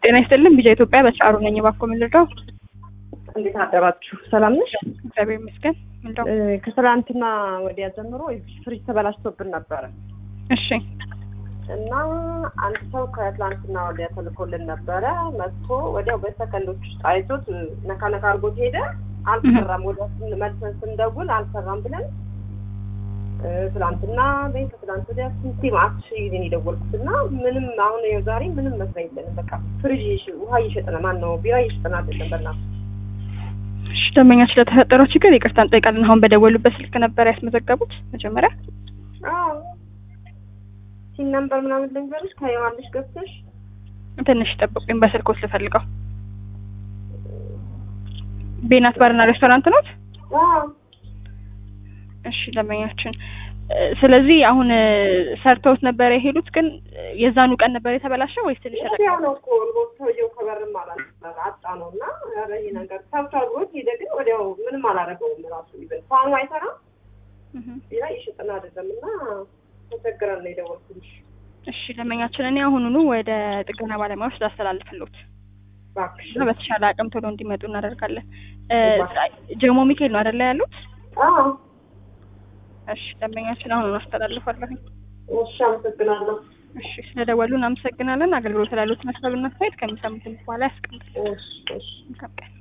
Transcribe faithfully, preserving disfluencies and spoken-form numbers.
ጤና ይስጥልን ቢጃ ኢትዮጵያ በቻሩ ነኝ ባኮ ምልዳው እንዴት አደራችሁ ሰላም ነሽ እግዚአብሔር ይመስገን ምንድነው ከትላንትና ወዲያ ጀምሮ ፍሪጅ ተበላሽቶብን ነበር እሺ እና አንድ ሰው ከትላንትና ወዲያ ተልኮልን ነበር መጥቶ ወዲያው በሰከንዶች ውስጥ አይቶት ነካ ነካ አርጎት ሄደ አልሰራም ወዲያው መልሰን ስንደውል አልሰራም ብለን ትላንትና በይተ ትላንት ወዲያ ስንት ማች ይዘን ይደወልኩትና ምንም አሁን የዛሬ ምንም መስራት የለም በቃ ፍሪጅ ውሃ ይሸጥና ማን ነው ቢራ ይሸጥና አይደለም በእናት እሺ ደመኛ ስለተፈጠረው ችግር ይቅርታ እንጠይቃለን አሁን በደወሉበት ስልክ ነበር ያስመዘገቡት መጀመሪያ አዎ ሲን ነምበር ምናምን ልንገርሽ ከዮሐንስ ገብተሽ ትንሽ ጠብቁኝ በስልኮት ልፈልገው ቤናት ባርና ሬስቶራንት ነው አዎ እሺ ደመኛችን ስለዚህ አሁን ሰርተውት ነበር የሄዱት ግን የዛኑ ቀን ነበር የተበላሸው ወይስ ትንሽ ተጠቅመው ያው ነው እኮ ወጥተው ከበርም ማለት አጣ ነውና ያረኝ ነገር ታውታውት ይደግ ወዲያው ምንም አላረገውም ራሱ ይበል ፋኑ አይሰራ እህ ያ ይሽጥና አይደለምና ተቸግረን ነው የደወልኩልሽ እሺ ደመኛችን እኔ አሁኑኑ ወደ ጥገና ባለሙያዎች ላስተላልፍልዎት ባክሽ በተሻለ አቅም ቶሎ እንዲመጡ እናደርጋለን ጀሞ ሚካኤል ነው አይደል ያሉት አዎ እሺ ደመኛችን አሁን አስተላልፋለሁ እሺ አመሰግናለሁ እሺ ስለደወሉን አመሰግናለን አገልግሎት ላሉት መስዋዕትነት ሳይት ከሚሰሙት በኋላ ያስቀምጡ እሺ እሺ